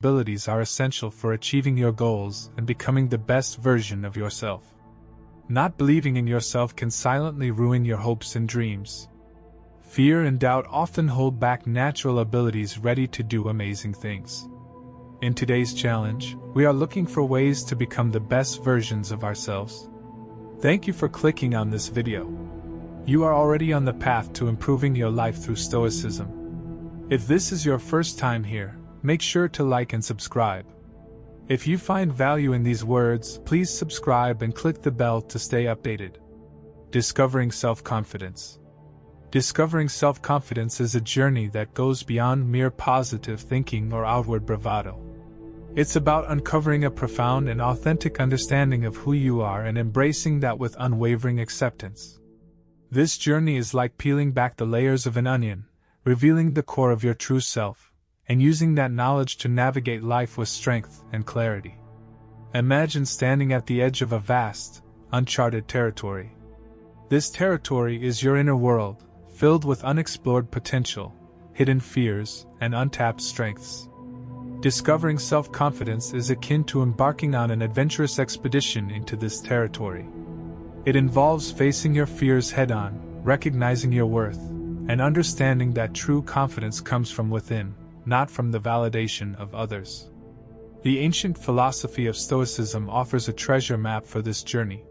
abilities are essential for achieving your goals and becoming the best version of yourself. Not believing in yourself can silently ruin your hopes and dreams. Fear and doubt often hold back natural abilities ready to do amazing things. In today's challenge, we are looking for ways to become the best versions of ourselves. Thank you for clicking on this video. You are already on the path to improving your life through Stoicism. If this is your first time here, make sure to like and subscribe. If you find value in these words, please subscribe and click the bell to stay updated. Discovering self-confidence. Discovering self-confidence is a journey that goes beyond mere positive thinking or outward bravado. It's about uncovering a profound and authentic understanding of who you are and embracing that with unwavering acceptance. This journey is like peeling back the layers of an onion, revealing the core of your true self, and using that knowledge to navigate life with strength and clarity. Imagine standing at the edge of a vast, uncharted territory. This territory is your inner world, filled with unexplored potential, hidden fears, and untapped strengths. Discovering self-confidence is akin to embarking on an adventurous expedition into this territory. It involves facing your fears head-on, recognizing your worth, and understanding that true confidence comes from within, not from the validation of others. The ancient philosophy of Stoicism offers a treasure map for this journey.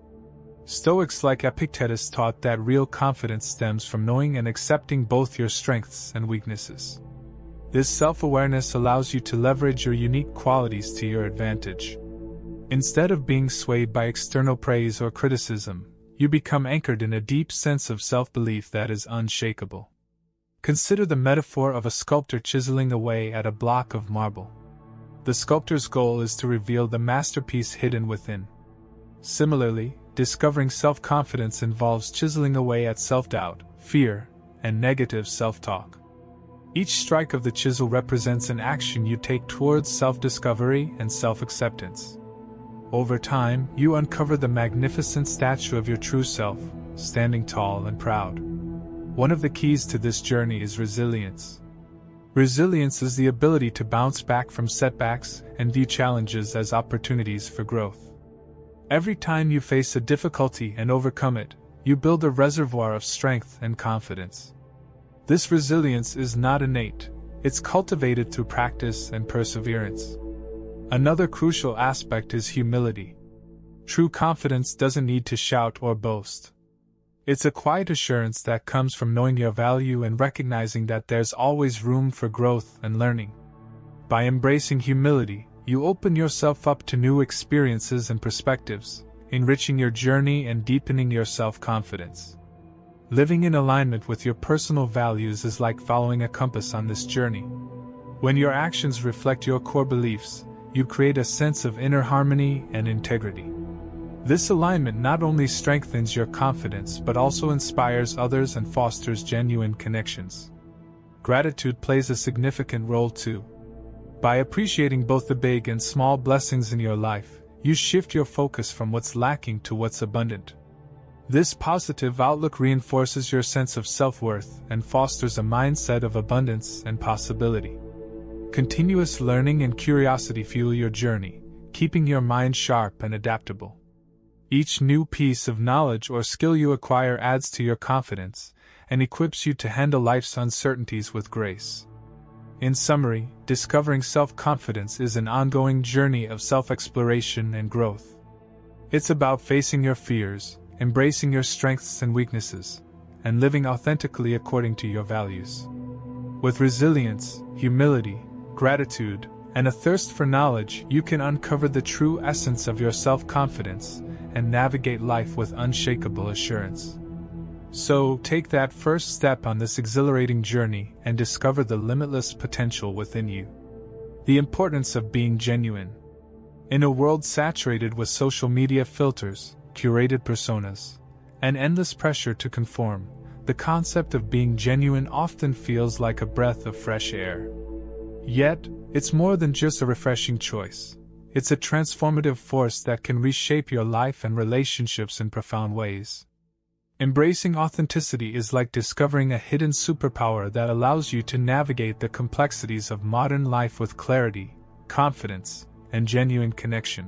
Stoics like Epictetus taught that real confidence stems from knowing and accepting both your strengths and weaknesses. This self-awareness allows you to leverage your unique qualities to your advantage. Instead of being swayed by external praise or criticism, you become anchored in a deep sense of self-belief that is unshakable. Consider the metaphor of a sculptor chiseling away at a block of marble. The sculptor's goal is to reveal the masterpiece hidden within. Similarly, discovering self-confidence involves chiseling away at self-doubt, fear, and negative self-talk. Each strike of the chisel represents an action you take towards self-discovery and self-acceptance. Over time, you uncover the magnificent statue of your true self, standing tall and proud. One of the keys to this journey is resilience. Resilience is the ability to bounce back from setbacks and view challenges as opportunities for growth. Every time you face a difficulty and overcome it, you build a reservoir of strength and confidence. This resilience is not innate, it's cultivated through practice and perseverance. Another crucial aspect is humility. True confidence doesn't need to shout or boast. It's a quiet assurance that comes from knowing your value and recognizing that there's always room for growth and learning. By embracing humility, you open yourself up to new experiences and perspectives, enriching your journey and deepening your self-confidence. Living in alignment with your personal values is like following a compass on this journey. When your actions reflect your core beliefs, you create a sense of inner harmony and integrity. This alignment not only strengthens your confidence but also inspires others and fosters genuine connections. Gratitude plays a significant role too. By appreciating both the big and small blessings in your life, you shift your focus from what's lacking to what's abundant. This positive outlook reinforces your sense of self-worth and fosters a mindset of abundance and possibility. Continuous learning and curiosity fuel your journey, keeping your mind sharp and adaptable. Each new piece of knowledge or skill you acquire adds to your confidence and equips you to handle life's uncertainties with grace. In summary, discovering self-confidence is an ongoing journey of self-exploration and growth. It's about facing your fears, embracing your strengths and weaknesses, and living authentically according to your values. With resilience, humility, gratitude, and a thirst for knowledge, you can uncover the true essence of your self-confidence and navigate life with unshakable assurance. So, take that first step on this exhilarating journey and discover the limitless potential within you. The importance of being genuine. In a world saturated with social media filters, curated personas, and endless pressure to conform, the concept of being genuine often feels like a breath of fresh air. Yet, it's more than just a refreshing choice. It's a transformative force that can reshape your life and relationships in profound ways. Embracing authenticity is like discovering a hidden superpower that allows you to navigate the complexities of modern life with clarity, confidence, and genuine connection.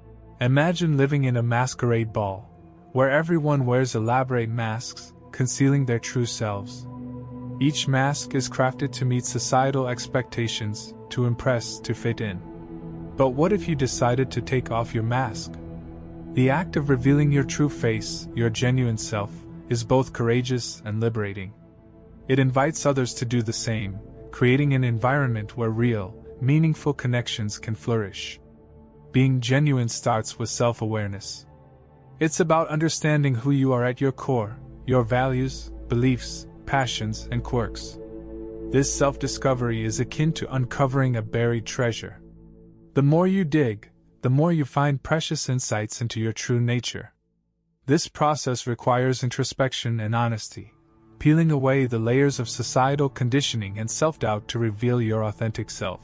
Imagine living in a masquerade ball, where everyone wears elaborate masks, concealing their true selves. Each mask is crafted to meet societal expectations, to impress, to fit in. But what if you decided to take off your mask? The act of revealing your true face, your genuine self, is both courageous and liberating. It invites others to do the same, creating an environment where real, meaningful connections can flourish. Being genuine starts with self-awareness. It's about understanding who you are at your core, your values, beliefs, passions, and quirks. This self-discovery is akin to uncovering a buried treasure. The more you dig, the more you find precious insights into your true nature. This process requires introspection and honesty, peeling away the layers of societal conditioning and self-doubt to reveal your authentic self.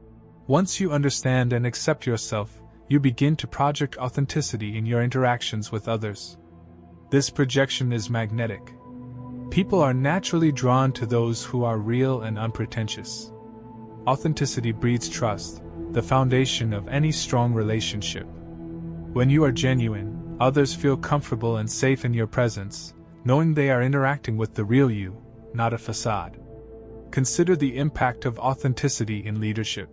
Once you understand and accept yourself, you begin to project authenticity in your interactions with others. This projection is magnetic. People are naturally drawn to those who are real and unpretentious. Authenticity breeds trust, the foundation of any strong relationship. When you are genuine, others feel comfortable and safe in your presence, knowing they are interacting with the real you, not a facade. Consider the impact of authenticity in leadership.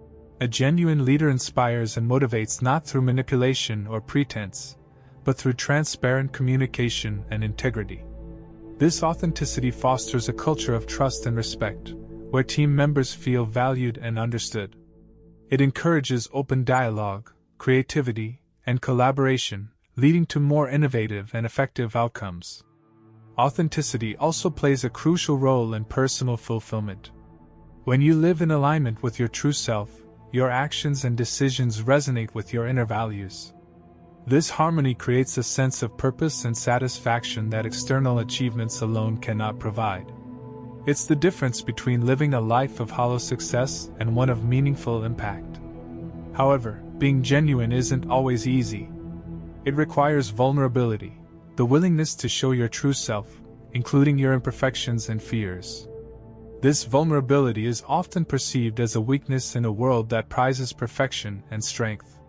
A genuine leader inspires and motivates not through manipulation or pretense, but through transparent communication and integrity. This authenticity fosters a culture of trust and respect, where team members feel valued and understood. It encourages open dialogue, creativity, and collaboration, leading to more innovative and effective outcomes. Authenticity also plays a crucial role in personal fulfillment. When you live in alignment with your true self, your actions and decisions resonate with your inner values. This harmony creates a sense of purpose and satisfaction that external achievements alone cannot provide. It's the difference between living a life of hollow success and one of meaningful impact. However, being genuine isn't always easy. It requires vulnerability, the willingness to show your true self, including your imperfections and fears. This vulnerability is often perceived as a weakness in a world that prizes perfection and strength.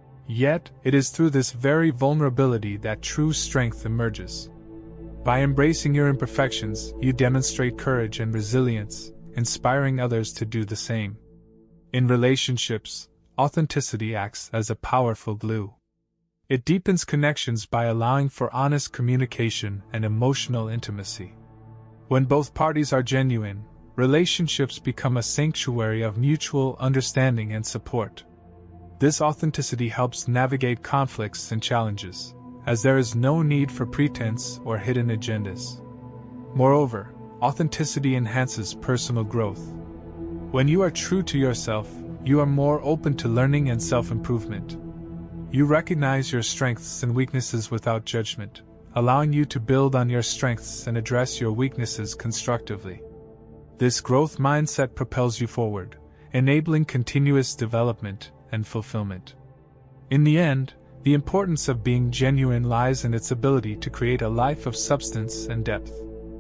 Yet, it is through this very vulnerability that true strength emerges. By embracing your imperfections, you demonstrate courage and resilience, inspiring others to do the same. In relationships, authenticity acts as a powerful glue. It deepens connections by allowing for honest communication and emotional intimacy. When both parties are genuine, relationships become a sanctuary of mutual understanding and support. This authenticity helps navigate conflicts and challenges, as there is no need for pretense or hidden agendas. Moreover, authenticity enhances personal growth. When you are true to yourself, you are more open to learning and self-improvement. You recognize your strengths and weaknesses without judgment, allowing you to build on your strengths and address your weaknesses constructively. This growth mindset propels you forward, enabling continuous development and fulfillment. In the end, the importance of being genuine lies in its ability to create a life of substance and depth.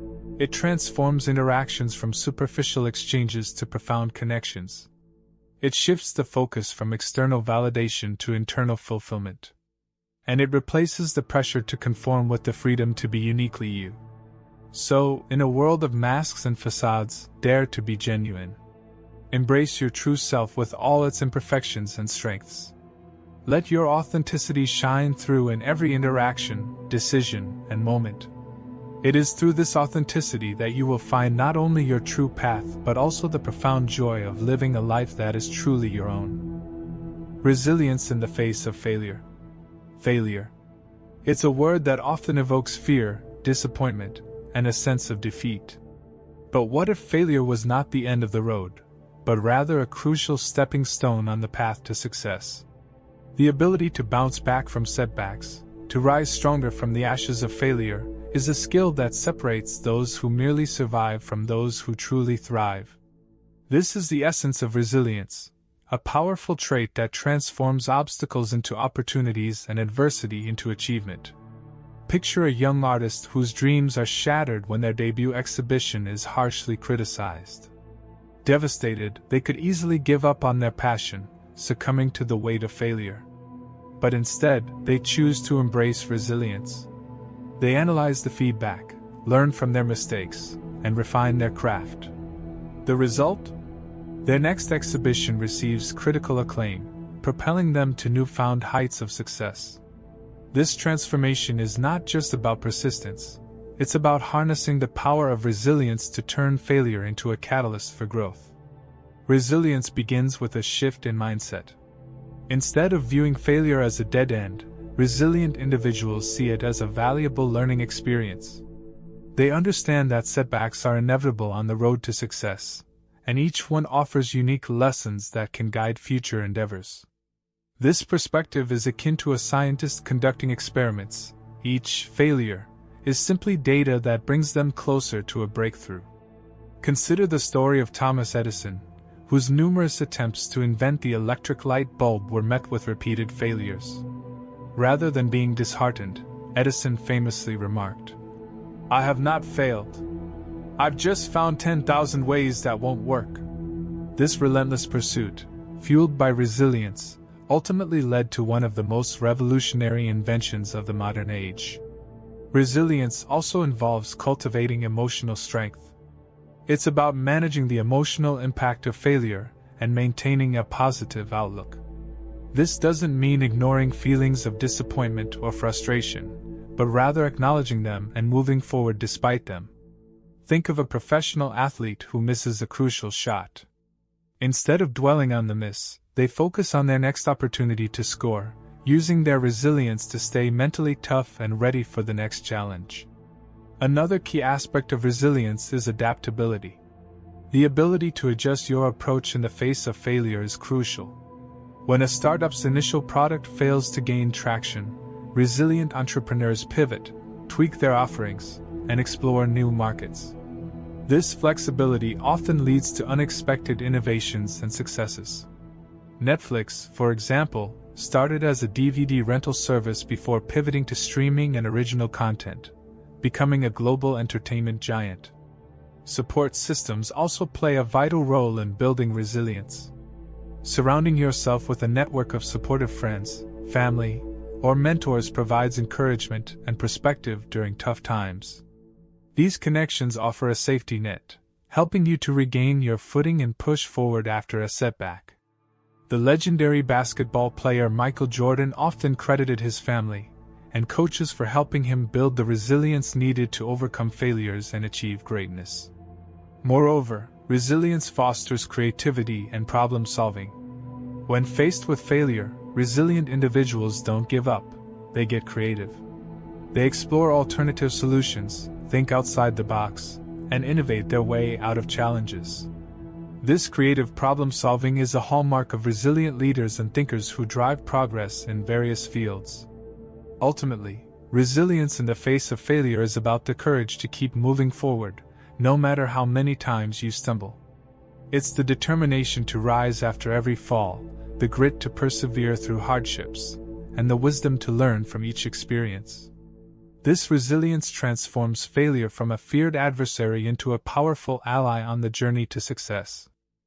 It transforms interactions from superficial exchanges to profound connections. It shifts the focus from external validation to internal fulfillment. And it replaces the pressure to conform with the freedom to be uniquely you. So, in a world of masks and facades, dare to be genuine. Embrace your true self with all its imperfections and strengths. Let your authenticity shine through in every interaction, decision, and moment. It is through this authenticity that you will find not only your true path but also the profound joy of living a life that is truly your own. Resilience in the face of failure. Failure. It's a word that often evokes fear, disappointment, and a sense of defeat. But what if failure was not the end of the road, but rather a crucial stepping stone on the path to success? The ability to bounce back from setbacks, to rise stronger from the ashes of failure, is a skill that separates those who merely survive from those who truly thrive. This is the essence of resilience, a powerful trait that transforms obstacles into opportunities and adversity into achievement. Picture a young artist whose dreams are shattered when their debut exhibition is harshly criticized. Devastated, they could easily give up on their passion, succumbing to the weight of failure. But instead, they choose to embrace resilience. They analyze the feedback, learn from their mistakes, and refine their craft. The result? Their next exhibition receives critical acclaim, propelling them to newfound heights of success. This transformation is not just about persistence, it's about harnessing the power of resilience to turn failure into a catalyst for growth. Resilience begins with a shift in mindset. Instead of viewing failure as a dead end, resilient individuals see it as a valuable learning experience. They understand that setbacks are inevitable on the road to success, and each one offers unique lessons that can guide future endeavors. This perspective is akin to a scientist conducting experiments. Each failure is simply data that brings them closer to a breakthrough. Consider the story of Thomas Edison, whose numerous attempts to invent the electric light bulb were met with repeated failures. Rather than being disheartened, Edison famously remarked, "I have not failed. I've just found 10,000 ways that won't work." This relentless pursuit, fueled by resilience, ultimately led to one of the most revolutionary inventions of the modern age. Resilience also involves cultivating emotional strength. It's about managing the emotional impact of failure and maintaining a positive outlook. This doesn't mean ignoring feelings of disappointment or frustration, but rather acknowledging them and moving forward despite them. Think of a professional athlete who misses a crucial shot. Instead of dwelling on the miss, they focus on their next opportunity to score, using their resilience to stay mentally tough and ready for the next challenge. Another key aspect of resilience is adaptability. The ability to adjust your approach in the face of failure is crucial. When a startup's initial product fails to gain traction, resilient entrepreneurs pivot, tweak their offerings, and explore new markets. This flexibility often leads to unexpected innovations and successes. Netflix, for example, started as a DVD rental service before pivoting to streaming and original content, becoming a global entertainment giant. Support systems also play a vital role in building resilience. Surrounding yourself with a network of supportive friends, family, or mentors provides encouragement and perspective during tough times. These connections offer a safety net, helping you to regain your footing and push forward after a setback. The legendary basketball player Michael Jordan often credited his family and coaches for helping him build the resilience needed to overcome failures and achieve greatness. Moreover, resilience fosters creativity and problem solving. When faced with failure, resilient individuals don't give up, they get creative. They explore alternative solutions, think outside the box, and innovate their way out of challenges. This creative problem solving is a hallmark of resilient leaders and thinkers who drive progress in various fields. Ultimately, resilience in the face of failure is about the courage to keep moving forward, no matter how many times you stumble. It's the determination to rise after every fall, the grit to persevere through hardships, and the wisdom to learn from each experience. This resilience transforms failure from a feared adversary into a powerful ally on the journey to success.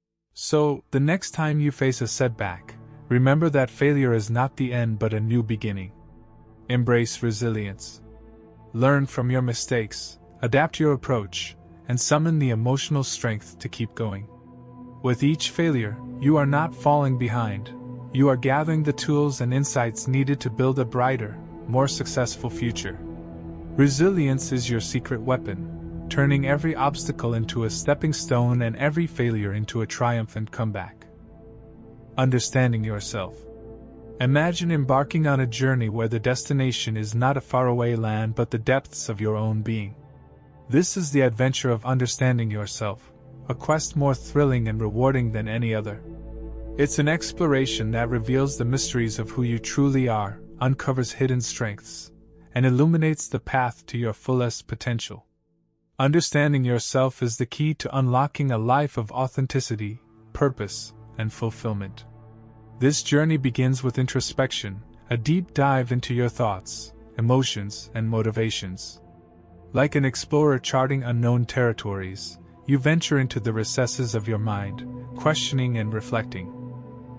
So, the next time you face a setback, remember that failure is not the end but a new beginning. Embrace resilience. Learn from your mistakes, adapt your approach, and summon the emotional strength to keep going. With each failure, you are not falling behind. You are gathering the tools and insights needed to build a brighter, more successful future. Resilience is your secret weapon, turning every obstacle into a stepping stone and every failure into a triumphant comeback. Understanding yourself. Imagine embarking on a journey where the destination is not a faraway land but the depths of your own being. This is the adventure of understanding yourself, a quest more thrilling and rewarding than any other. It's an exploration that reveals the mysteries of who you truly are, uncovers hidden strengths, and illuminates the path to your fullest potential. Understanding yourself is the key to unlocking a life of authenticity, purpose, and fulfillment. This journey begins with introspection, a deep dive into your thoughts, emotions, and motivations. Like an explorer charting unknown territories, you venture into the recesses of your mind, questioning and reflecting.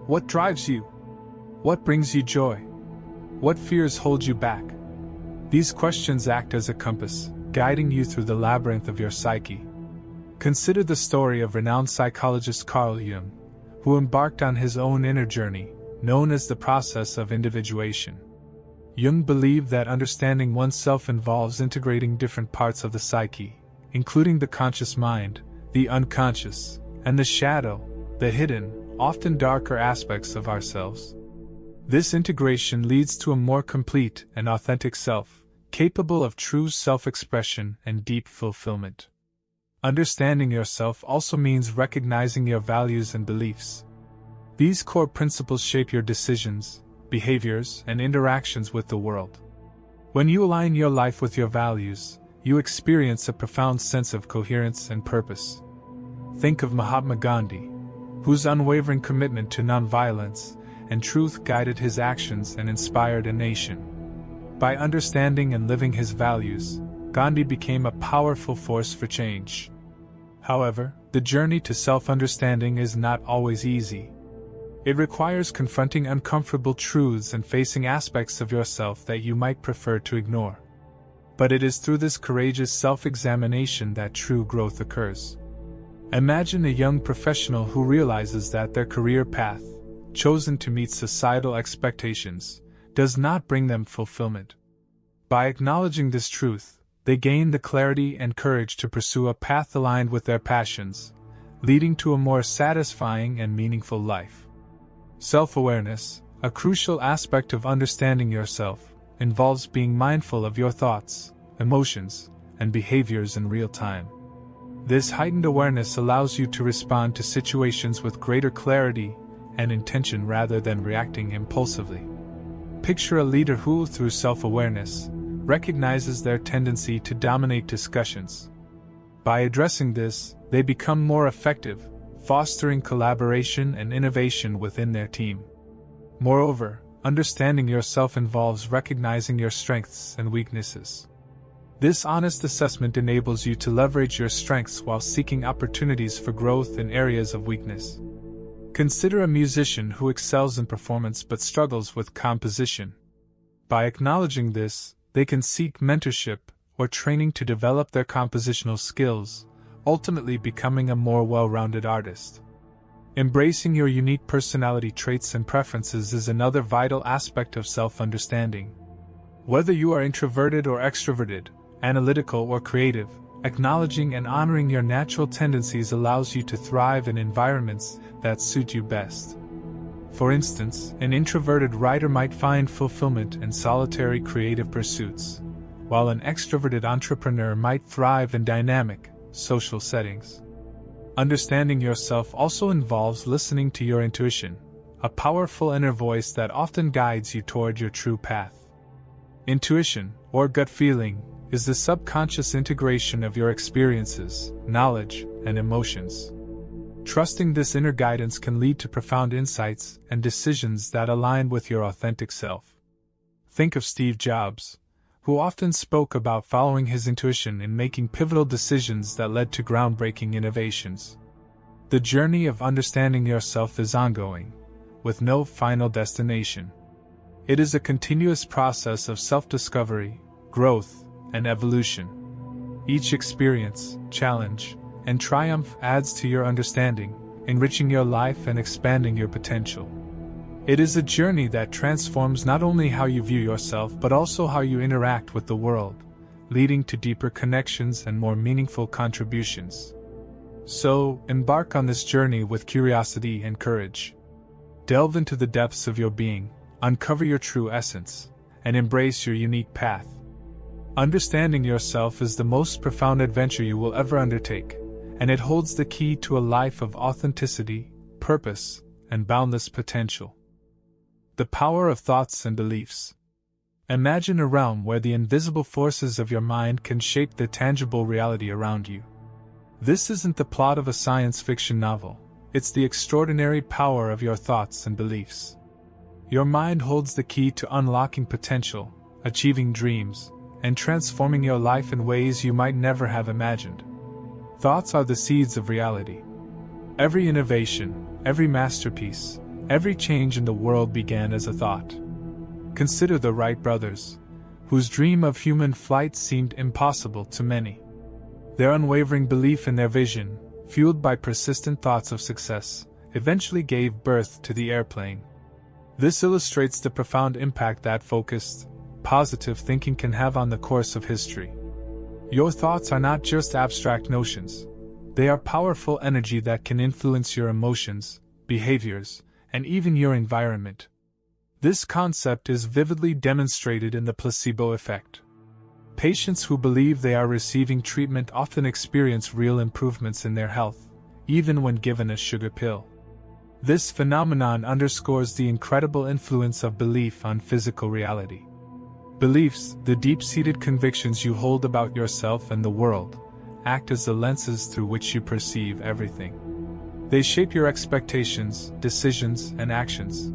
What drives you? What brings you joy? What fears hold you back? These questions act as a compass, guiding you through the labyrinth of your psyche. Consider the story of renowned psychologist Carl Jung, who embarked on his own inner journey, known as the process of individuation. Jung believed that understanding oneself involves integrating different parts of the psyche, including the conscious mind, the unconscious, and the shadow, the hidden, often darker aspects of ourselves. This integration leads to a more complete and authentic self, capable of true self-expression and deep fulfillment. Understanding yourself also means recognizing your values and beliefs. These core principles shape your decisions, behaviors, and interactions with the world. When you align your life with your values, you experience a profound sense of coherence and purpose. Think of Mahatma Gandhi, whose unwavering commitment to nonviolence and truth guided his actions and inspired a nation. By understanding and living his values, Gandhi became a powerful force for change. However, the journey to self-understanding is not always easy. It requires confronting uncomfortable truths and facing aspects of yourself that you might prefer to ignore. But it is through this courageous self-examination that true growth occurs. Imagine a young professional who realizes that their career path, chosen to meet societal expectations, does not bring them fulfillment. By acknowledging this truth, they gain the clarity and courage to pursue a path aligned with their passions, leading to a more satisfying and meaningful life. Self-awareness, a crucial aspect of understanding yourself, involves being mindful of your thoughts, emotions, and behaviors in real time. This heightened awareness allows you to respond to situations with greater clarity and intention rather than reacting impulsively. Picture a leader who, through self-awareness, recognizes their tendency to dominate discussions. By addressing this, they become more effective, fostering collaboration and innovation within their team. Moreover, understanding yourself involves recognizing your strengths and weaknesses. This honest assessment enables you to leverage your strengths while seeking opportunities for growth in areas of weakness. Consider a musician who excels in performance but struggles with composition. By acknowledging this, they can seek mentorship or training to develop their compositional skills, ultimately becoming a more well-rounded artist. Embracing your unique personality traits and preferences is another vital aspect of self-understanding. Whether you are introverted or extroverted, analytical or creative, acknowledging and honoring your natural tendencies allows you to thrive in environments that suit you best. For instance, an introverted writer might find fulfillment in solitary creative pursuits, while an extroverted entrepreneur might thrive in dynamic, social settings. Understanding yourself also involves listening to your intuition, a powerful inner voice that often guides you toward your true path. Intuition, or gut feeling, is the subconscious integration of your experiences, knowledge, and emotions. Trusting this inner guidance can lead to profound insights and decisions that align with your authentic self. Think of Steve Jobs, who often spoke about following his intuition in making pivotal decisions that led to groundbreaking innovations. The journey of understanding yourself is ongoing, with no final destination. It is a continuous process of self-discovery, growth, and evolution. Each experience, challenge, and triumph adds to your understanding, enriching your life and expanding your potential. It is a journey that transforms not only how you view yourself but also how you interact with the world, leading to deeper connections and more meaningful contributions. So, embark on this journey with curiosity and courage. Delve into the depths of your being, uncover your true essence, and embrace your unique path. Understanding yourself is the most profound adventure you will ever undertake, and it holds the key to a life of authenticity, purpose, and boundless potential. The power of thoughts and beliefs. Imagine a realm where the invisible forces of your mind can shape the tangible reality around you. This isn't the plot of a science fiction novel, it's the extraordinary power of your thoughts and beliefs. Your mind holds the key to unlocking potential, achieving dreams, and transforming your life in ways you might never have imagined. Thoughts are the seeds of reality. Every innovation, every masterpiece, Every change in the world began as a thought. Consider the Wright brothers, whose dream of human flight seemed impossible to many. Their unwavering belief in their vision, fueled by persistent thoughts of success, eventually gave birth to the airplane. This illustrates the profound impact that focused, positive thinking can have on the course of history. Your thoughts are not just abstract notions. They are powerful energy that can influence your emotions, behaviors, and even your environment. This concept is vividly demonstrated in the placebo effect. Patients who believe they are receiving treatment often experience real improvements in their health, even when given a sugar pill. This phenomenon underscores the incredible influence of belief on physical reality. Beliefs, the deep-seated convictions you hold about yourself and the world, act as the lenses through which you perceive everything. They shape your expectations, decisions, and actions.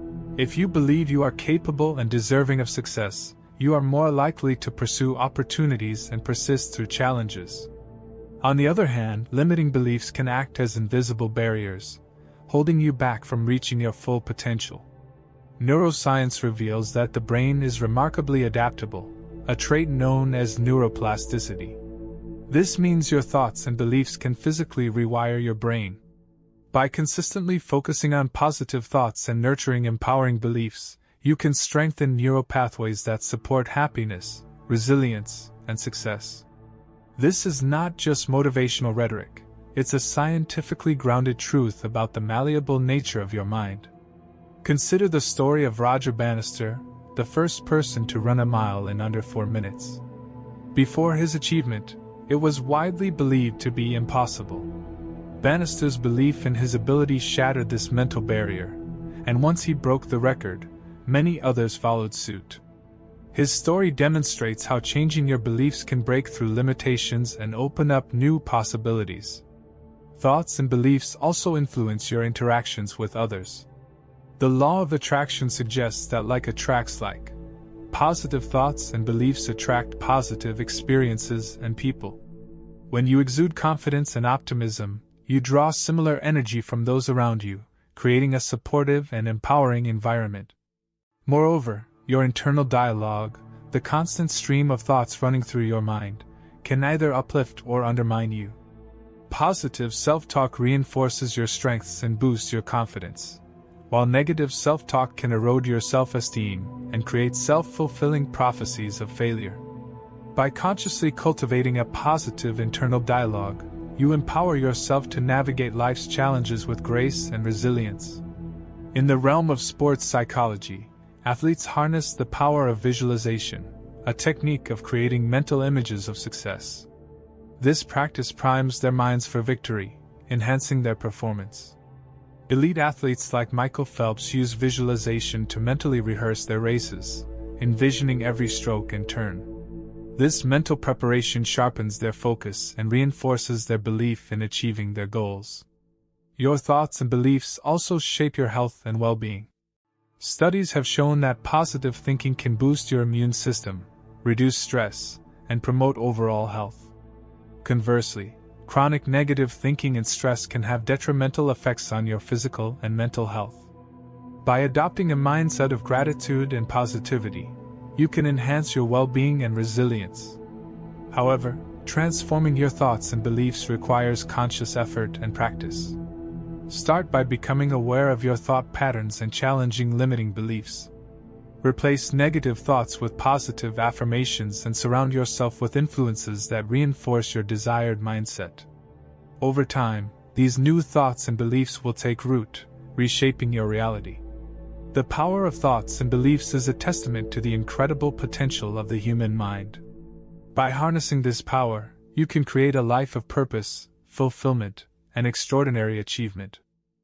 If you believe you are capable and deserving of success, you are more likely to pursue opportunities and persist through challenges. On the other hand, limiting beliefs can act as invisible barriers, holding you back from reaching your full potential. Neuroscience reveals that the brain is remarkably adaptable, a trait known as neuroplasticity. This means your thoughts and beliefs can physically rewire your brain. By consistently focusing on positive thoughts and nurturing empowering beliefs, you can strengthen neural pathways that support happiness, resilience, and success. This is not just motivational rhetoric, it's a scientifically grounded truth about the malleable nature of your mind. Consider the story of Roger Bannister, the first person to run a mile in under 4 minutes. Before his achievement, it was widely believed to be impossible. Bannister's belief in his ability shattered this mental barrier, and once he broke the record, many others followed suit. His story demonstrates how changing your beliefs can break through limitations and open up new possibilities. Thoughts and beliefs also influence your interactions with others. The law of attraction suggests that like attracts like, positive thoughts and beliefs attract positive experiences and people. When you exude confidence and optimism, you draw similar energy from those around you, creating a supportive and empowering environment. Moreover, your internal dialogue, the constant stream of thoughts running through your mind, can either uplift or undermine you. Positive self-talk reinforces your strengths and boosts your confidence, while negative self-talk can erode your self-esteem and create self-fulfilling prophecies of failure. By consciously cultivating a positive internal dialogue, you empower yourself to navigate life's challenges with grace and resilience. In the realm of sports psychology, athletes harness the power of visualization, a technique of creating mental images of success. This practice primes their minds for victory, enhancing their performance. Elite athletes like Michael Phelps use visualization to mentally rehearse their races, envisioning every stroke and turn. This mental preparation sharpens their focus and reinforces their belief in achieving their goals. Your thoughts and beliefs also shape your health and well-being. Studies have shown that positive thinking can boost your immune system, reduce stress, and promote overall health. Conversely, chronic negative thinking and stress can have detrimental effects on your physical and mental health. By adopting a mindset of gratitude and positivity, you can enhance your well-being and resilience. However, transforming your thoughts and beliefs requires conscious effort and practice. Start by becoming aware of your thought patterns and challenging limiting beliefs. Replace negative thoughts with positive affirmations and surround yourself with influences that reinforce your desired mindset. Over time, these new thoughts and beliefs will take root, reshaping your reality. The power of thoughts and beliefs is a testament to the incredible potential of the human mind. By harnessing this power, you can create a life of purpose, fulfillment, and extraordinary achievement.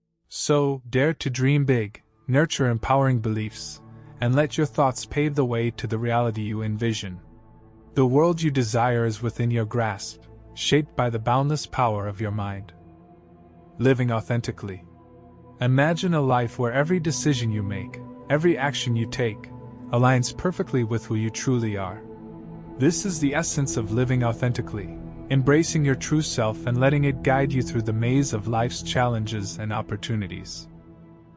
So, dare to dream big, nurture empowering beliefs, and let your thoughts pave the way to the reality you envision. The world you desire is within your grasp, shaped by the boundless power of your mind. Living authentically. Imagine a life where every decision you make, every action you take, aligns perfectly with who you truly are. This is the essence of living authentically, embracing your true self and letting it guide you through the maze of life's challenges and opportunities.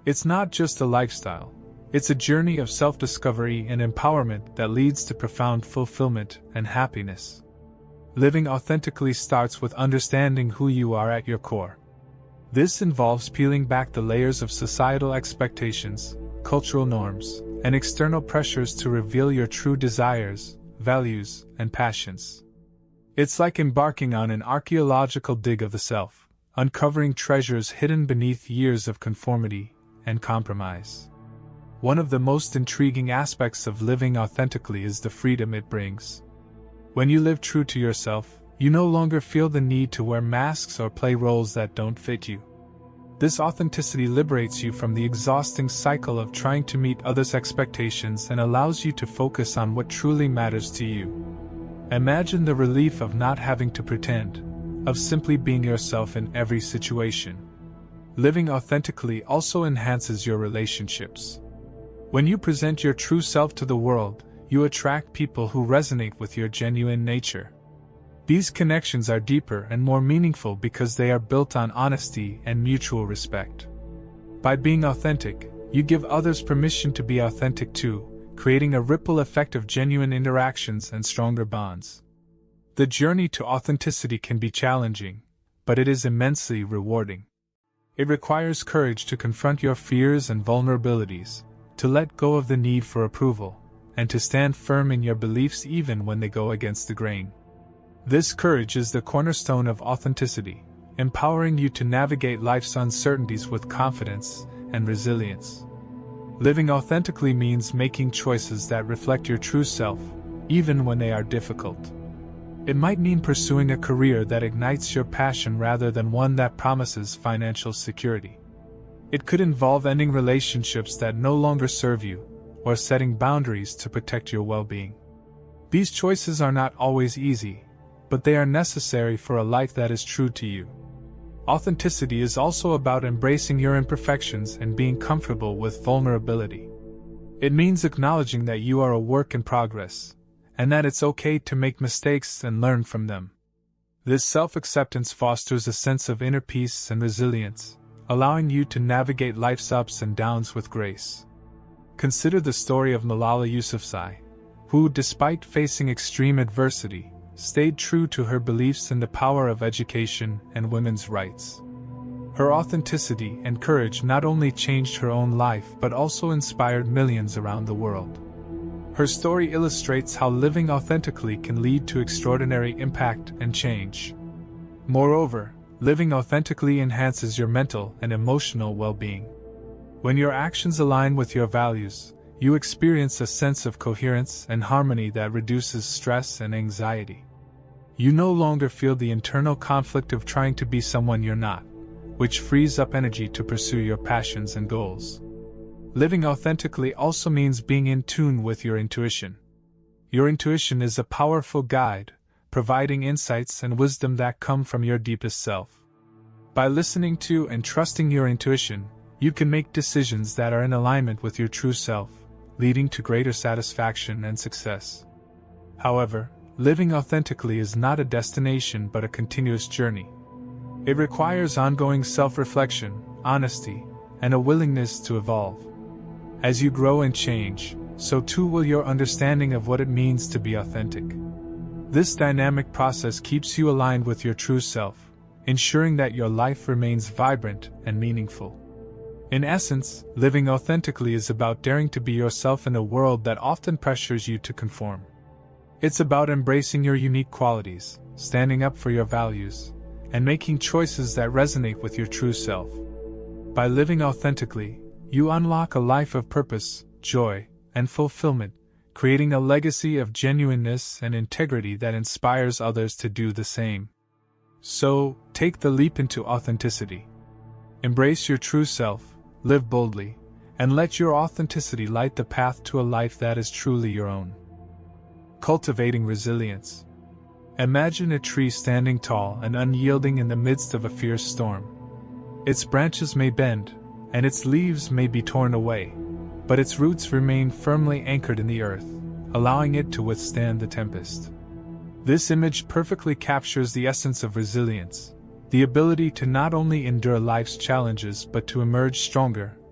It's not just a lifestyle, it's a journey of self-discovery and empowerment that leads to profound fulfillment and happiness. Living authentically starts with understanding who you are at your core. This involves peeling back the layers of societal expectations, cultural norms, and external pressures to reveal your true desires, values, and passions. It's like embarking on an archaeological dig of the self, uncovering treasures hidden beneath years of conformity and compromise. One of the most intriguing aspects of living authentically is the freedom it brings. When you live true to yourself, you no longer feel the need to wear masks or play roles that don't fit you. This authenticity liberates you from the exhausting cycle of trying to meet others' expectations and allows you to focus on what truly matters to you. Imagine the relief of not having to pretend, of simply being yourself in every situation. Living authentically also enhances your relationships. When you present your true self to the world, you attract people who resonate with your genuine nature. These connections are deeper and more meaningful because they are built on honesty and mutual respect. By being authentic, you give others permission to be authentic too, creating a ripple effect of genuine interactions and stronger bonds. The journey to authenticity can be challenging, but it is immensely rewarding. It requires courage to confront your fears and vulnerabilities, to let go of the need for approval, and to stand firm in your beliefs even when they go against the grain. This courage is the cornerstone of authenticity, empowering you to navigate life's uncertainties with confidence and resilience. Living authentically means making choices that reflect your true self, even when they are difficult. It might mean pursuing a career that ignites your passion rather than one that promises financial security. It could involve ending relationships that no longer serve you, or setting boundaries to protect your well-being. These choices are not always easy, but they are necessary for a life that is true to you. Authenticity is also about embracing your imperfections and being comfortable with vulnerability. It means acknowledging that you are a work in progress, and that it's okay to make mistakes and learn from them. This self-acceptance fosters a sense of inner peace and resilience, allowing you to navigate life's ups and downs with grace. Consider the story of Malala Yousafzai, who, despite facing extreme adversity, stayed true to her beliefs in the power of education and women's rights. Her authenticity and courage not only changed her own life but also inspired millions around the world. Her story illustrates how living authentically can lead to extraordinary impact and change. Moreover, living authentically enhances your mental and emotional well-being. When your actions align with your values, you experience a sense of coherence and harmony that reduces stress and anxiety. You no longer feel the internal conflict of trying to be someone you're not, which frees up energy to pursue your passions and goals. Living authentically also means being in tune with your intuition. Your intuition is a powerful guide, providing insights and wisdom that come from your deepest self. By listening to and trusting your intuition, you can make decisions that are in alignment with your true self, leading to greater satisfaction and success. However, living authentically is not a destination but a continuous journey. It requires ongoing self-reflection, honesty, and a willingness to evolve. As you grow and change, so too will your understanding of what it means to be authentic. This dynamic process keeps you aligned with your true self, ensuring that your life remains vibrant and meaningful. In essence, living authentically is about daring to be yourself in a world that often pressures you to conform. It's about embracing your unique qualities, standing up for your values, and making choices that resonate with your true self. By living authentically, you unlock a life of purpose, joy, and fulfillment, creating a legacy of genuineness and integrity that inspires others to do the same. So, take the leap into authenticity. Embrace your true self, live boldly, and let your authenticity light the path to a life that is truly your own. Cultivating resilience. Imagine a tree standing tall and unyielding in the midst of a fierce storm. Its branches may bend, and its leaves may be torn away, but its roots remain firmly anchored in the earth, allowing it to withstand the tempest. This image perfectly captures the essence of resilience, the ability to not only endure life's challenges but to emerge stronger,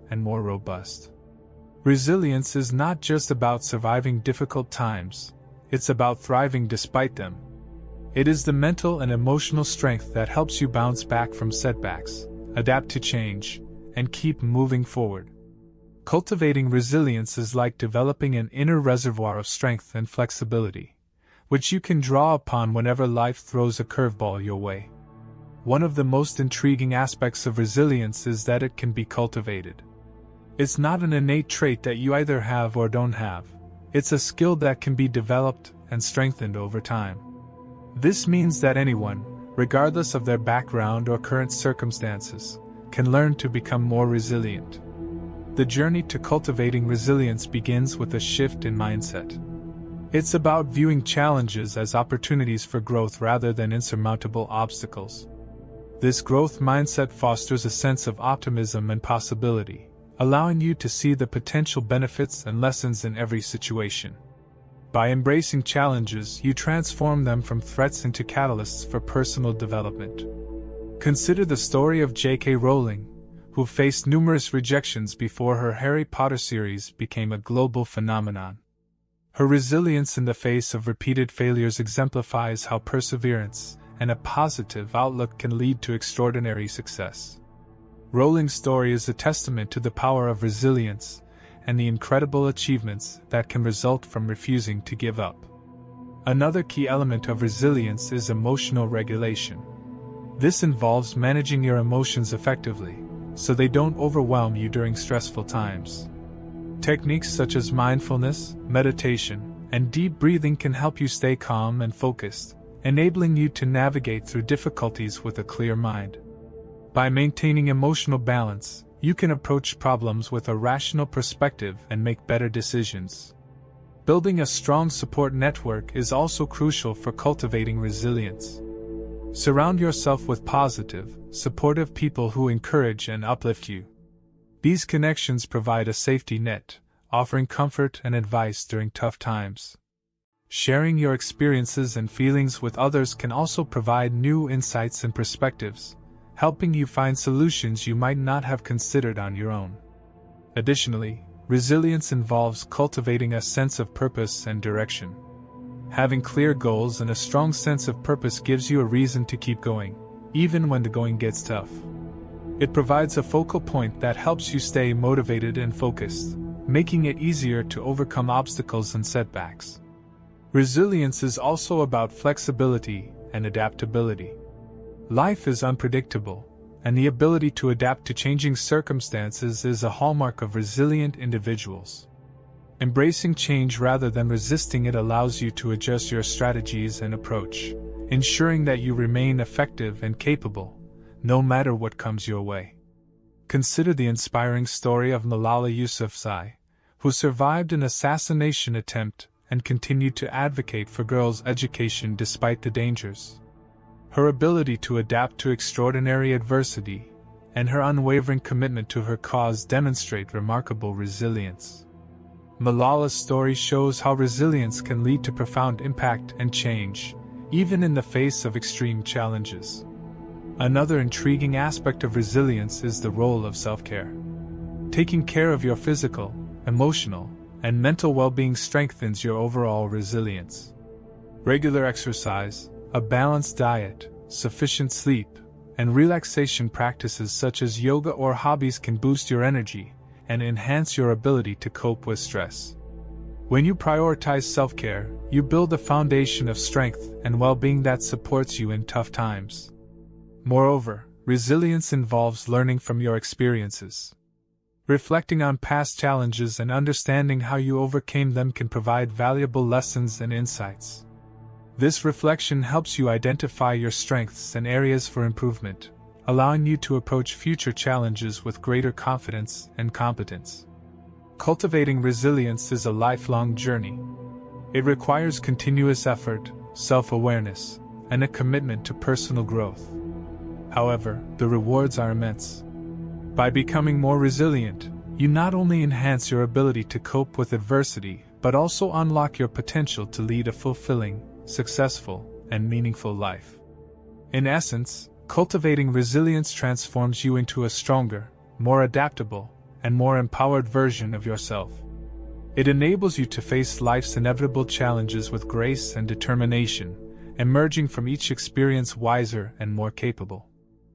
and more robust. Resilience is not just about surviving difficult times, it's about thriving despite them. It is the mental and emotional strength that helps you bounce back from setbacks, adapt to change, and keep moving forward. Cultivating resilience is like developing an inner reservoir of strength and flexibility, which you can draw upon whenever life throws a curveball your way. One of the most intriguing aspects of resilience is that it can be cultivated. It's not an innate trait that you either have or don't have. It's a skill that can be developed and strengthened over time. This means that anyone, regardless of their background or current circumstances, can learn to become more resilient. The journey to cultivating resilience begins with a shift in mindset. It's about viewing challenges as opportunities for growth rather than insurmountable obstacles. This growth mindset fosters a sense of optimism and possibility, allowing you to see the potential benefits and lessons in every situation. By embracing challenges, you transform them from threats into catalysts for personal development. Consider the story of J.K. Rowling, who faced numerous rejections before her Harry Potter series became a global phenomenon. Her resilience in the face of repeated failures exemplifies how perseverance and a positive outlook can lead to extraordinary success. Rowling's story is a testament to the power of resilience and the incredible achievements that can result from refusing to give up. Another key element of resilience is emotional regulation. This involves managing your emotions effectively, so they don't overwhelm you during stressful times. Techniques such as mindfulness, meditation, and deep breathing can help you stay calm and focused, enabling you to navigate through difficulties with a clear mind. By maintaining emotional balance, you can approach problems with a rational perspective and make better decisions. Building a strong support network is also crucial for cultivating resilience. Surround yourself with positive, supportive people who encourage and uplift you. These connections provide a safety net, offering comfort and advice during tough times. Sharing your experiences and feelings with others can also provide new insights and perspectives, helping you find solutions you might not have considered on your own. Additionally, resilience involves cultivating a sense of purpose and direction. Having clear goals and a strong sense of purpose gives you a reason to keep going, even when the going gets tough. It provides a focal point that helps you stay motivated and focused, making it easier to overcome obstacles and setbacks. Resilience is also about flexibility and adaptability. Life is unpredictable, and the ability to adapt to changing circumstances is a hallmark of resilient individuals. Embracing change rather than resisting it allows you to adjust your strategies and approach, ensuring that you remain effective and capable, no matter what comes your way. Consider the inspiring story of Malala Yousafzai, who survived an assassination attempt and continued to advocate for girls' education despite the dangers. Her ability to adapt to extraordinary adversity and her unwavering commitment to her cause demonstrate remarkable resilience. Malala's story shows how resilience can lead to profound impact and change, even in the face of extreme challenges. Another intriguing aspect of resilience is the role of self-care. Taking care of your physical, emotional, and mental well-being strengthens your overall resilience. Regular exercise, a balanced diet, sufficient sleep, and relaxation practices such as yoga or hobbies can boost your energy and enhance your ability to cope with stress. When you prioritize self-care, you build a foundation of strength and well-being that supports you in tough times. Moreover, resilience involves learning from your experiences. Reflecting on past challenges and understanding how you overcame them can provide valuable lessons and insights. This reflection helps you identify your strengths and areas for improvement, allowing you to approach future challenges with greater confidence and competence. Cultivating resilience is a lifelong journey. It requires continuous effort, self-awareness, and a commitment to personal growth. However, the rewards are immense. By becoming more resilient, you not only enhance your ability to cope with adversity, but also unlock your potential to lead a fulfilling, successful, and meaningful life. In essence, cultivating resilience transforms you into a stronger, more adaptable, and more empowered version of yourself. It enables you to face life's inevitable challenges with grace and determination, emerging from each experience wiser and more capable.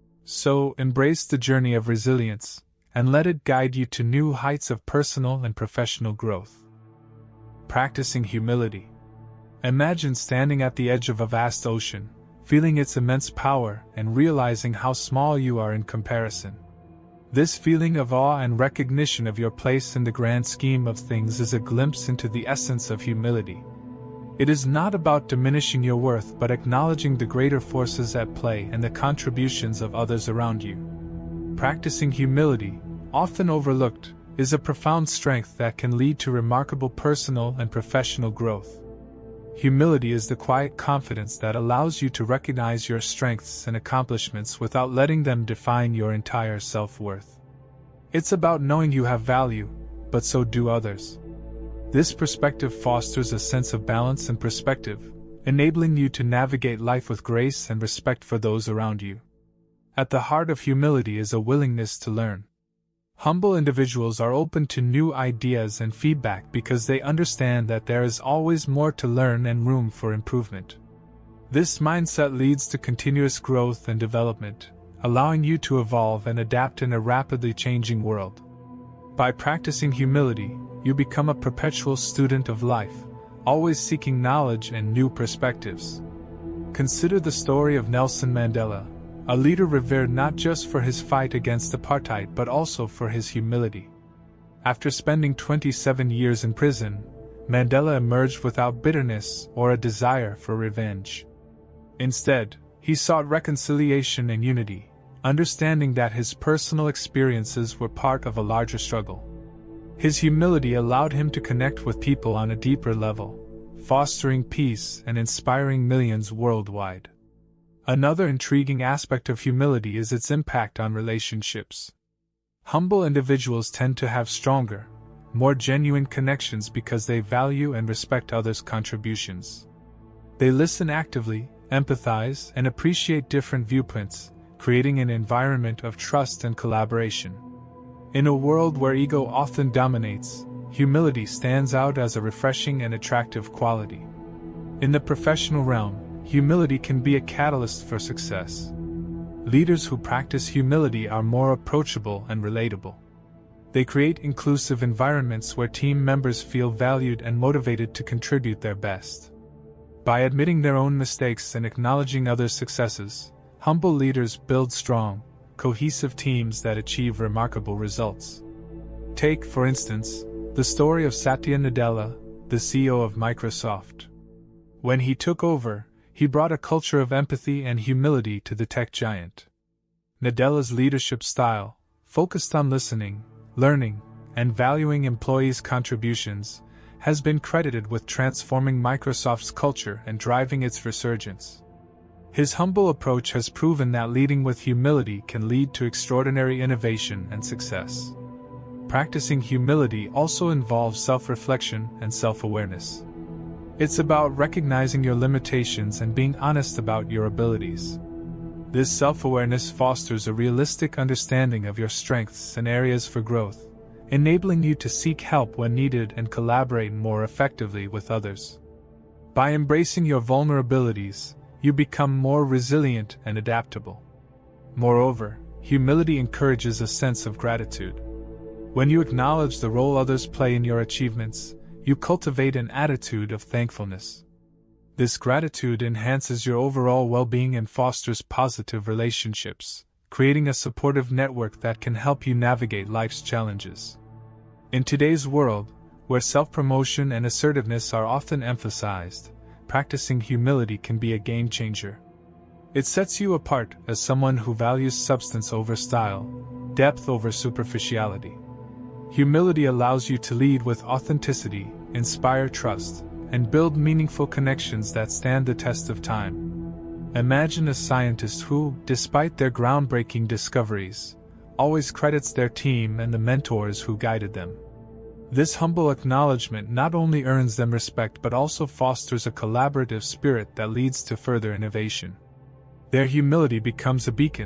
So, embrace the journey of resilience, and let it guide you to new heights of personal and professional growth. Practicing humility. Imagine standing at the edge of a vast ocean, feeling its immense power and realizing how small you are in comparison. This feeling of awe and recognition of your place in the grand scheme of things is a glimpse into the essence of humility. It is not about diminishing your worth but acknowledging the greater forces at play and the contributions of others around you. Practicing humility, often overlooked, is a profound strength that can lead to remarkable personal and professional growth. Humility is the quiet confidence that allows you to recognize your strengths and accomplishments without letting them define your entire self-worth. It's about knowing you have value, but so do others. This perspective fosters a sense of balance and perspective, enabling you to navigate life with grace and respect for those around you. At the heart of humility is a willingness to learn. Humble individuals are open to new ideas and feedback because they understand that there is always more to learn and room for improvement. This mindset leads to continuous growth and development, allowing you to evolve and adapt in a rapidly changing world. By practicing humility, you become a perpetual student of life, always seeking knowledge and new perspectives. Consider the story of Nelson Mandela, a leader revered not just for his fight against apartheid but also for his humility. After spending 27 years in prison, Mandela emerged without bitterness or a desire for revenge. Instead, he sought reconciliation and unity, understanding that his personal experiences were part of a larger struggle. His humility allowed him to connect with people on a deeper level, fostering peace and inspiring millions worldwide. Another intriguing aspect of humility is its impact on relationships. Humble individuals tend to have stronger, more genuine connections because they value and respect others' contributions. They listen actively, empathize, and appreciate different viewpoints, creating an environment of trust and collaboration. In a world where ego often dominates, humility stands out as a refreshing and attractive quality. In the professional realm, humility can be a catalyst for success. Leaders who practice humility are more approachable and relatable. They create inclusive environments where team members feel valued and motivated to contribute their best. By admitting their own mistakes and acknowledging others' successes, humble leaders build strong, cohesive teams that achieve remarkable results. Take, for instance, the story of Satya Nadella, the CEO of Microsoft. When he took over, he brought a culture of empathy and humility to the tech giant. Nadella's leadership style, focused on listening, learning, and valuing employees' contributions, has been credited with transforming Microsoft's culture and driving its resurgence. His humble approach has proven that leading with humility can lead to extraordinary innovation and success. Practicing humility also involves self-reflection and self-awareness. It's about recognizing your limitations and being honest about your abilities. This self-awareness fosters a realistic understanding of your strengths and areas for growth, enabling you to seek help when needed and collaborate more effectively with others. By embracing your vulnerabilities, you become more resilient and adaptable. Moreover, humility encourages a sense of gratitude. When you acknowledge the role others play in your achievements, you cultivate an attitude of thankfulness. This gratitude enhances your overall well-being and fosters positive relationships, creating a supportive network that can help you navigate life's challenges. In today's world, where self-promotion and assertiveness are often emphasized, practicing humility can be a game-changer. It sets you apart as someone who values substance over style, depth over superficiality. Humility allows you to lead with authenticity, inspire trust, and build meaningful connections that stand the test of time. Imagine a scientist who, despite their groundbreaking discoveries, always credits their team and the mentors who guided them. This humble acknowledgement not only earns them respect but also fosters a collaborative spirit that leads to further innovation. Their humility becomes a beacon,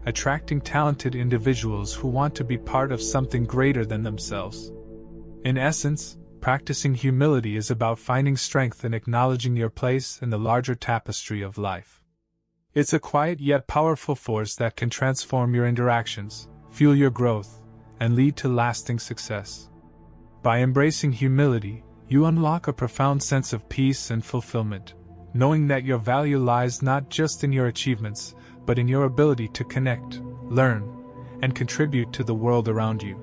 attracting talented individuals who want to be part of something greater than themselves. In essence, practicing humility is about finding strength in acknowledging your place in the larger tapestry of life. It's a quiet yet powerful force that can transform your interactions, fuel your growth, and lead to lasting success. By embracing humility, you unlock a profound sense of peace and fulfillment, knowing that your value lies not just in your achievements, but in your ability to connect, learn, and contribute to the world around you.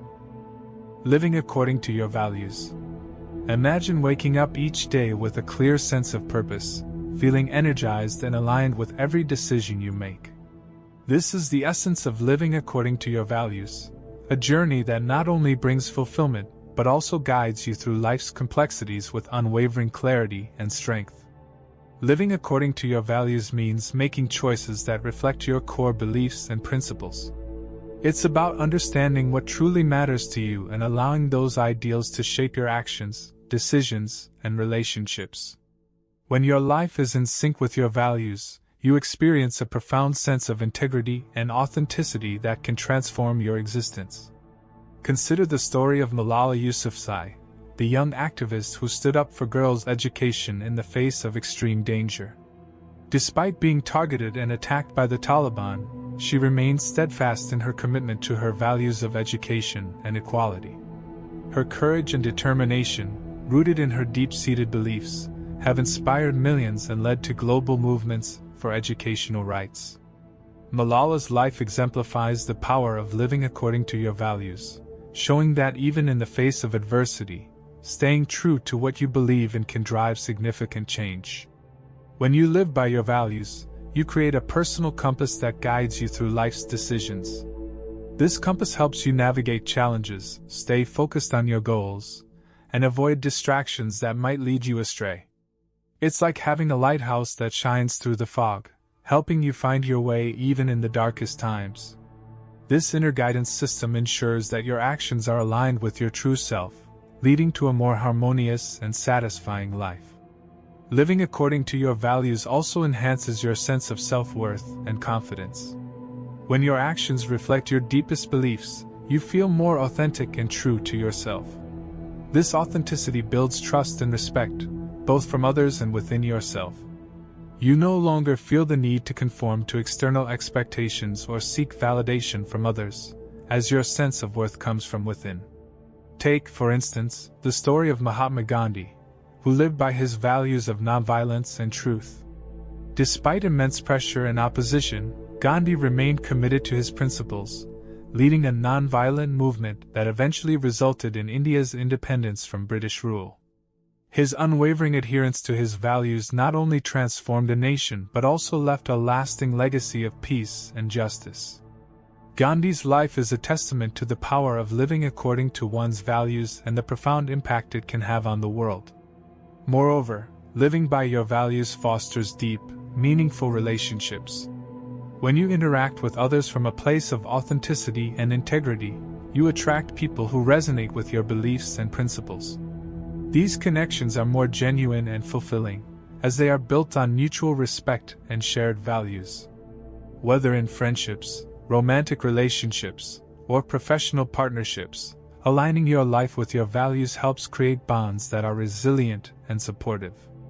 Living according to your values. Imagine waking up each day with a clear sense of purpose, feeling energized and aligned with every decision you make. This is the essence of living according to your values, a journey that not only brings fulfillment, but also guides you through life's complexities with unwavering clarity and strength. Living according to your values means making choices that reflect your core beliefs and principles. It's about understanding what truly matters to you and allowing those ideals to shape your actions, decisions, and relationships. When your life is in sync with your values, you experience a profound sense of integrity and authenticity that can transform your existence. Consider the story of Malala Yousafzai, the young activist who stood up for girls' education in the face of extreme danger. Despite being targeted and attacked by the Taliban, she remained steadfast in her commitment to her values of education and equality. Her courage and determination, rooted in her deep-seated beliefs, have inspired millions and led to global movements for educational rights. Malala's life exemplifies the power of living according to your values, showing that even in the face of adversity, staying true to what you believe in can drive significant change. When you live by your values, you create a personal compass that guides you through life's decisions. This compass helps you navigate challenges, stay focused on your goals, and avoid distractions that might lead you astray. It's like having a lighthouse that shines through the fog, helping you find your way even in the darkest times. This inner guidance system ensures that your actions are aligned with your true self, leading to a more harmonious and satisfying life. Living according to your values also enhances your sense of self-worth and confidence. When your actions reflect your deepest beliefs, you feel more authentic and true to yourself. This authenticity builds trust and respect, both from others and within yourself. You no longer feel the need to conform to external expectations or seek validation from others, as your sense of worth comes from within. Take, for instance, the story of Mahatma Gandhi, who lived by his values of nonviolence and truth. Despite immense pressure and opposition, Gandhi remained committed to his principles, leading a nonviolent movement that eventually resulted in India's independence from British rule. His unwavering adherence to his values not only transformed a nation but also left a lasting legacy of peace and justice. Gandhi's life is a testament to the power of living according to one's values and the profound impact it can have on the world. Moreover, living by your values fosters deep, meaningful relationships. When you interact with others from a place of authenticity and integrity, you attract people who resonate with your beliefs and principles. These connections are more genuine and fulfilling, as they are built on mutual respect and shared values. Whether in friendships, romantic relationships, or professional partnerships, aligning your life with your values helps create bonds that are resilient and supportive.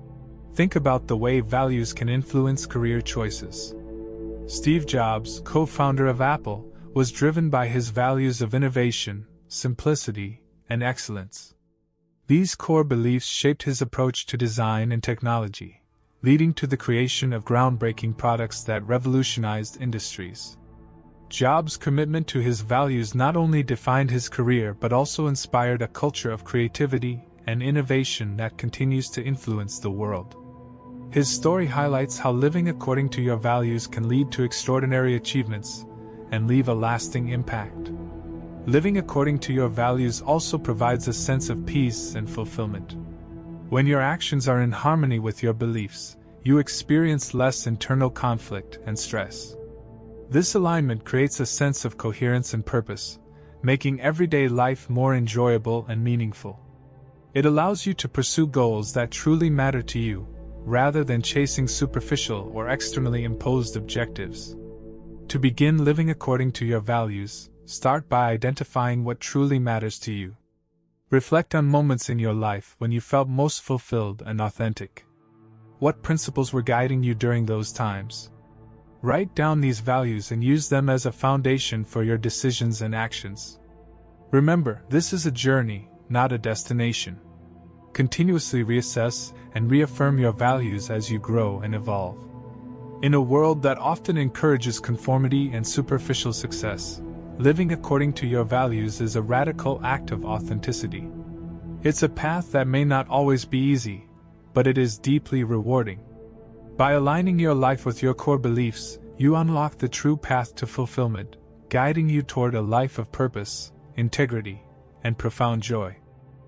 Think about the way values can influence career choices. Steve Jobs, co-founder of Apple, was driven by his values of innovation, simplicity, and excellence. These core beliefs shaped his approach to design and technology, leading to the creation of groundbreaking products that revolutionized industries. Jobs' commitment to his values not only defined his career but also inspired a culture of creativity and innovation that continues to influence the world. His story highlights how living according to your values can lead to extraordinary achievements and leave a lasting impact. Living according to your values also provides a sense of peace and fulfillment. When your actions are in harmony with your beliefs, you experience less internal conflict and stress. This alignment creates a sense of coherence and purpose, making everyday life more enjoyable and meaningful. It allows you to pursue goals that truly matter to you, rather than chasing superficial or externally imposed objectives. To begin living according to your values, start by identifying what truly matters to you. Reflect on moments in your life when you felt most fulfilled and authentic. What principles were guiding you during those times? Write down these values and use them as a foundation for your decisions and actions. Remember, this is a journey, not a destination. Continuously reassess and reaffirm your values as you grow and evolve. In a world that often encourages conformity and superficial success, living according to your values is a radical act of authenticity. It's a path that may not always be easy, but it is deeply rewarding. By aligning your life with your core beliefs, you unlock the true path to fulfillment, guiding you toward a life of purpose, integrity, and profound joy.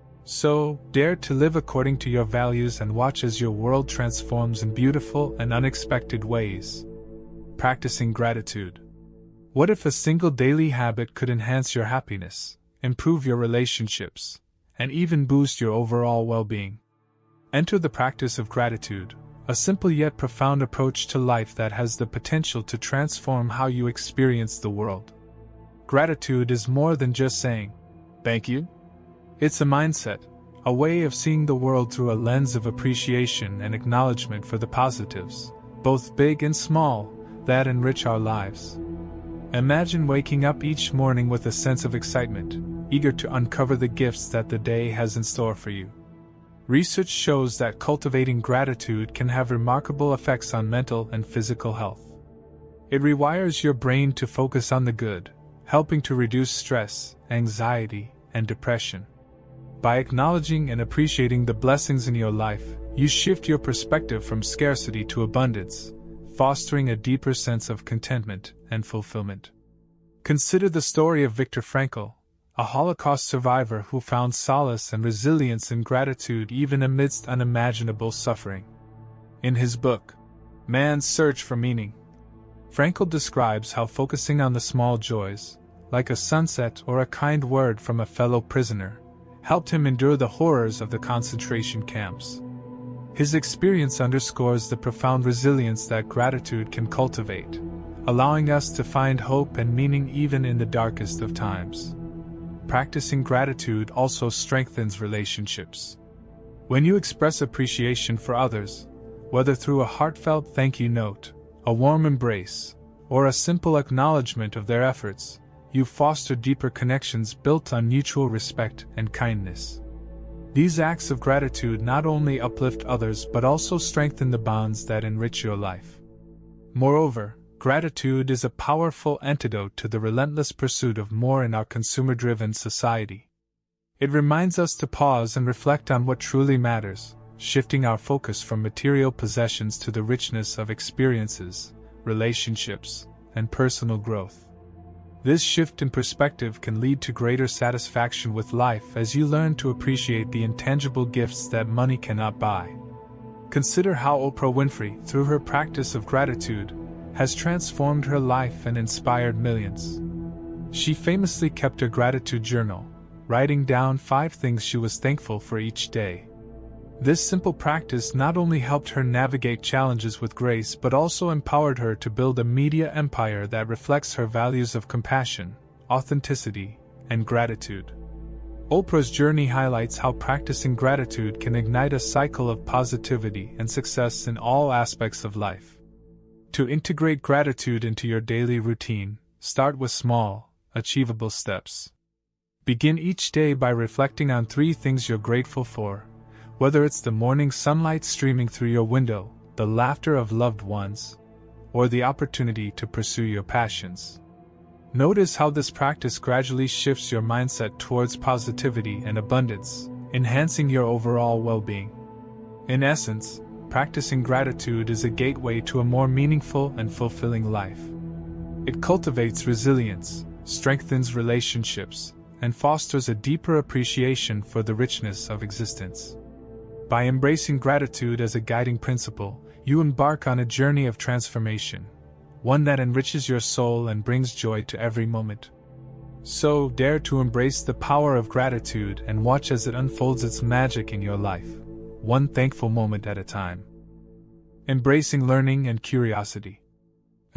So, dare to live according to your values and watch as your world transforms in beautiful and unexpected ways. Practicing gratitude. What if a single daily habit could enhance your happiness, improve your relationships, and even boost your overall well-being? Enter the practice of gratitude, a simple yet profound approach to life that has the potential to transform how you experience the world. Gratitude is more than just saying, "Thank you." It's a mindset, a way of seeing the world through a lens of appreciation and acknowledgement for the positives, both big and small, that enrich our lives. Imagine waking up each morning with a sense of excitement, eager to uncover the gifts that the day has in store for you. Research shows that cultivating gratitude can have remarkable effects on mental and physical health. It rewires your brain to focus on the good, helping to reduce stress, anxiety, and depression. By acknowledging and appreciating the blessings in your life, you shift your perspective from scarcity to abundance, fostering a deeper sense of contentment and fulfillment. Consider the story of Viktor Frankl, a Holocaust survivor who found solace and resilience in gratitude even amidst unimaginable suffering. In his book, Man's Search for Meaning, Frankl describes how focusing on the small joys, like a sunset or a kind word from a fellow prisoner, helped him endure the horrors of the concentration camps. His experience underscores the profound resilience that gratitude can cultivate, allowing us to find hope and meaning even in the darkest of times. Practicing gratitude also strengthens relationships. When you express appreciation for others, whether through a heartfelt thank you note, a warm embrace, or a simple acknowledgement of their efforts, you foster deeper connections built on mutual respect and kindness. These acts of gratitude not only uplift others but also strengthen the bonds that enrich your life. Moreover, gratitude is a powerful antidote to the relentless pursuit of more in our consumer-driven society. It reminds us to pause and reflect on what truly matters, shifting our focus from material possessions to the richness of experiences, relationships, and personal growth. This shift in perspective can lead to greater satisfaction with life as you learn to appreciate the intangible gifts that money cannot buy. Consider how Oprah Winfrey, through her practice of gratitude, has transformed her life and inspired millions. She famously kept a gratitude journal, writing down 5 things she was thankful for each day. This simple practice not only helped her navigate challenges with grace but also empowered her to build a media empire that reflects her values of compassion, authenticity, and gratitude. Oprah's journey highlights how practicing gratitude can ignite a cycle of positivity and success in all aspects of life. To integrate gratitude into your daily routine, start with small, achievable steps. Begin each day by reflecting on 3 things you're grateful for. Whether it's the morning sunlight streaming through your window, the laughter of loved ones, or the opportunity to pursue your passions. Notice how this practice gradually shifts your mindset towards positivity and abundance, enhancing your overall well-being. In essence, practicing gratitude is a gateway to a more meaningful and fulfilling life. It cultivates resilience, strengthens relationships, and fosters a deeper appreciation for the richness of existence. By embracing gratitude as a guiding principle, you embark on a journey of transformation, one that enriches your soul and brings joy to every moment. So, dare to embrace the power of gratitude and watch as it unfolds its magic in your life, one thankful moment at a time. Embracing learning and curiosity.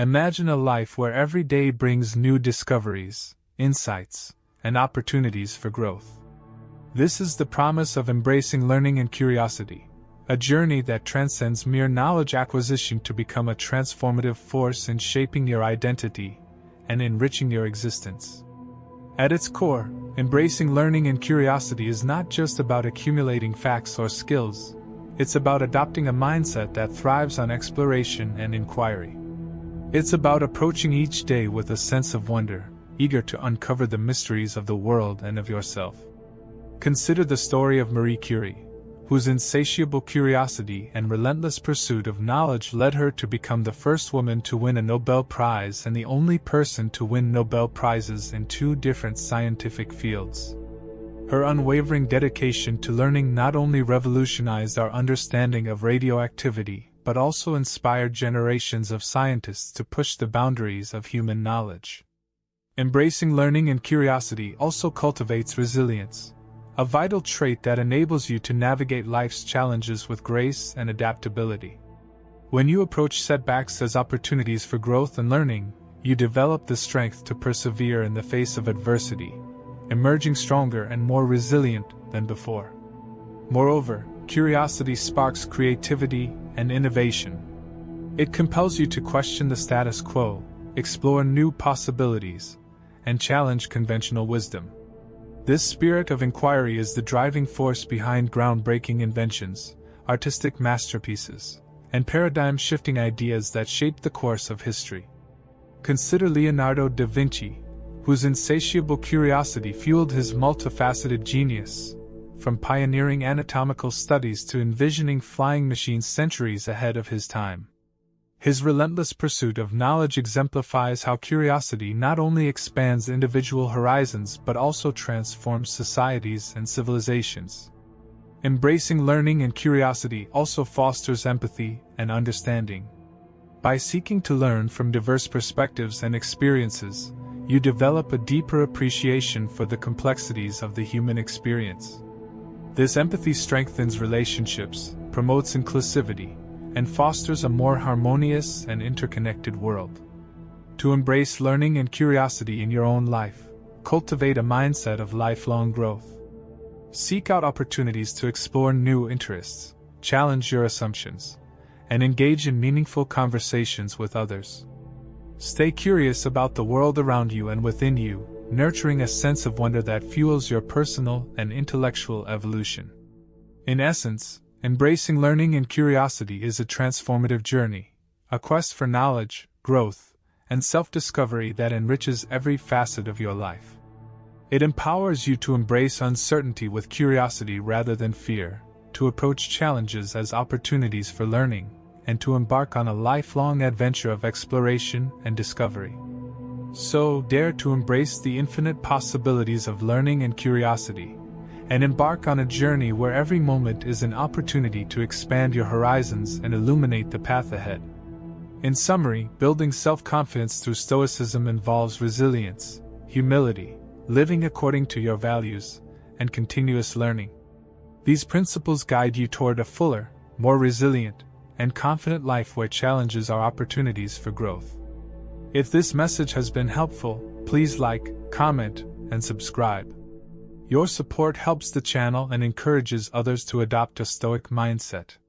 Imagine a life where every day brings new discoveries, insights, and opportunities for growth. This is the promise of embracing learning and curiosity, a journey that transcends mere knowledge acquisition to become a transformative force in shaping your identity and enriching your existence. At its core, embracing learning and curiosity is not just about accumulating facts or skills, it's about adopting a mindset that thrives on exploration and inquiry. It's about approaching each day with a sense of wonder, eager to uncover the mysteries of the world and of yourself. Consider the story of Marie Curie, whose insatiable curiosity and relentless pursuit of knowledge led her to become the first woman to win a Nobel Prize and the only person to win Nobel Prizes in 2 different scientific fields. Her unwavering dedication to learning not only revolutionized our understanding of radioactivity, but also inspired generations of scientists to push the boundaries of human knowledge. Embracing learning and curiosity also cultivates resilience, a vital trait that enables you to navigate life's challenges with grace and adaptability. When you approach setbacks as opportunities for growth and learning, you develop the strength to persevere in the face of adversity, emerging stronger and more resilient than before. Moreover, curiosity sparks creativity and innovation. It compels you to question the status quo, explore new possibilities, and challenge conventional wisdom. This spirit of inquiry is the driving force behind groundbreaking inventions, artistic masterpieces, and paradigm-shifting ideas that shape the course of history. Consider Leonardo da Vinci, whose insatiable curiosity fueled his multifaceted genius, from pioneering anatomical studies to envisioning flying machines centuries ahead of his time. His relentless pursuit of knowledge exemplifies how curiosity not only expands individual horizons but also transforms societies and civilizations. Embracing learning and curiosity also fosters empathy and understanding. By seeking to learn from diverse perspectives and experiences, you develop a deeper appreciation for the complexities of the human experience. This empathy strengthens relationships, promotes inclusivity, and fosters a more harmonious and interconnected world. To embrace learning and curiosity in your own life, cultivate a mindset of lifelong growth. Seek out opportunities to explore new interests, challenge your assumptions, and engage in meaningful conversations with others. Stay curious about the world around you and within you, nurturing a sense of wonder that fuels your personal and intellectual evolution. In essence, embracing learning and curiosity is a transformative journey, a quest for knowledge, growth, and self-discovery that enriches every facet of your life. It empowers you to embrace uncertainty with curiosity rather than fear, to approach challenges as opportunities for learning, and to embark on a lifelong adventure of exploration and discovery. So, dare to embrace the infinite possibilities of learning and curiosity, and embark on a journey where every moment is an opportunity to expand your horizons and illuminate the path ahead. In summary, building self-confidence through Stoicism involves resilience, humility, living according to your values, and continuous learning. These principles guide you toward a fuller, more resilient, and confident life where challenges are opportunities for growth. If this message has been helpful, please like, comment, and subscribe. Your support helps the channel and encourages others to adopt a Stoic mindset.